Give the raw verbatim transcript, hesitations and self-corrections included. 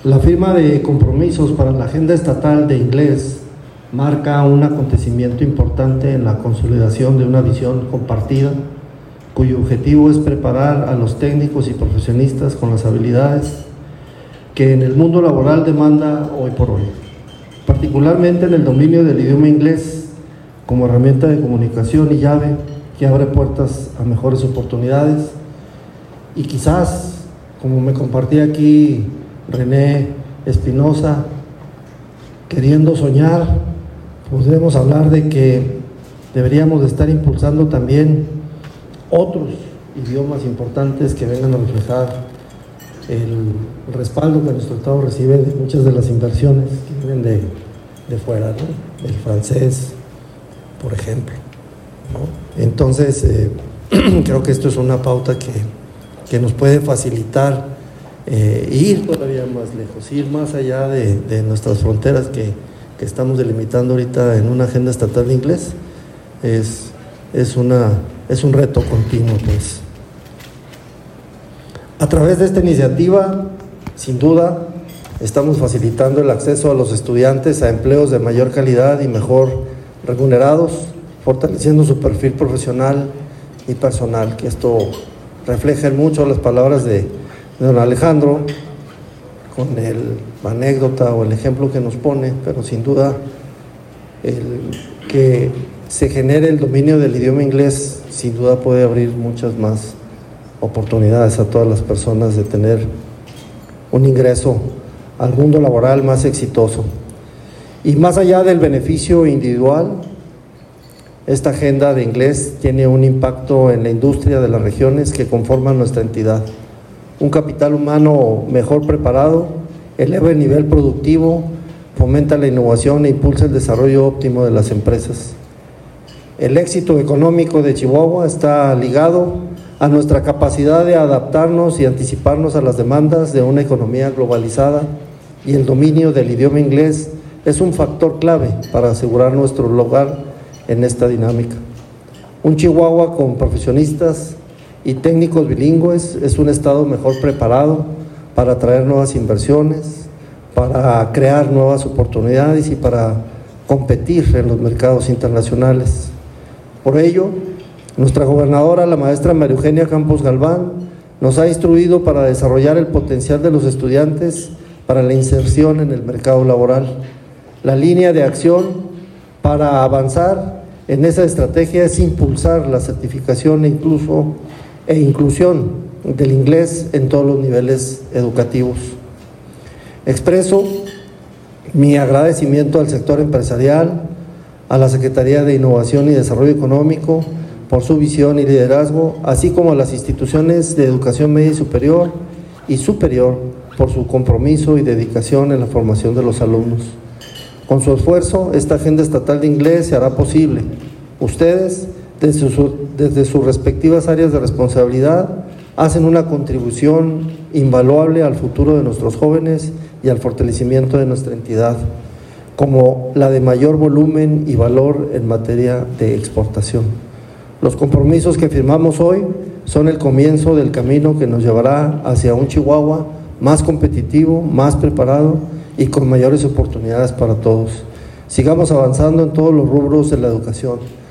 La firma de compromisos para la Agenda Estatal de Inglés marca un acontecimiento importante en la consolidación de una visión compartida, cuyo objetivo es preparar a los técnicos y profesionistas con las habilidades que en el mundo laboral demanda hoy por hoy, particularmente en el dominio del idioma inglés como herramienta de comunicación y llave que abre puertas a mejores oportunidades. Y quizás, como me compartía aquí René Espinosa, queriendo soñar, podremos hablar de que deberíamos de estar impulsando también otros idiomas importantes que vengan a reflejar el respaldo que nuestro Estado recibe de muchas de las inversiones que vienen de, de fuera, ¿no? El francés, por ejemplo, ¿no? Entonces, eh, creo que esto es una pauta que, que nos puede facilitar eh, ir todavía más lejos, ir más allá de, de nuestras fronteras que, que estamos delimitando ahorita en una agenda estatal de inglés. Es, es, una, es un reto continuo, pues. A través de esta iniciativa, sin duda, estamos facilitando el acceso a los estudiantes a empleos de mayor calidad y mejor remunerados, fortaleciendo su perfil profesional y personal, que esto refleja mucho las palabras de, de don Alejandro, con el, la anécdota o el ejemplo que nos pone, pero sin duda el que se genere el dominio del idioma inglés, sin duda puede abrir muchas más oportunidades a todas las personas de tener un ingreso al mundo laboral más exitoso. Y más allá del beneficio individual, esta agenda de inglés tiene un impacto en la industria de las regiones que conforman nuestra entidad. Un capital humano mejor preparado eleva el nivel productivo, fomenta la innovación e impulsa el desarrollo óptimo de las empresas. El éxito económico de Chihuahua está ligado a nuestra capacidad de adaptarnos y anticiparnos a las demandas de una economía globalizada, y el dominio del idioma inglés es un factor clave para asegurar nuestro lugar en esta dinámica. Un Chihuahua con profesionistas y técnicos bilingües es un estado mejor preparado para atraer nuevas inversiones, para crear nuevas oportunidades y para competir en los mercados internacionales. Por ello, nuestra gobernadora, la maestra María Eugenia Campos Galván, nos ha instruido para desarrollar el potencial de los estudiantes para la inserción en el mercado laboral. La línea de acción para avanzar en esa estrategia es impulsar la certificación e, incluso, e inclusión del inglés en todos los niveles educativos. Expreso mi agradecimiento al sector empresarial, a la Secretaría de Innovación y Desarrollo Económico, por su visión y liderazgo, así como a las instituciones de educación media y superior y superior por su compromiso y dedicación en la formación de los alumnos. Con su esfuerzo, esta agenda estatal de inglés se hará posible. Ustedes, desde, su, desde sus respectivas áreas de responsabilidad, hacen una contribución invaluable al futuro de nuestros jóvenes y al fortalecimiento de nuestra entidad, como la de mayor volumen y valor en materia de exportación. Los compromisos que firmamos hoy son el comienzo del camino que nos llevará hacia un Chihuahua más competitivo, más preparado y con mayores oportunidades para todos. Sigamos avanzando en todos los rubros de la educación.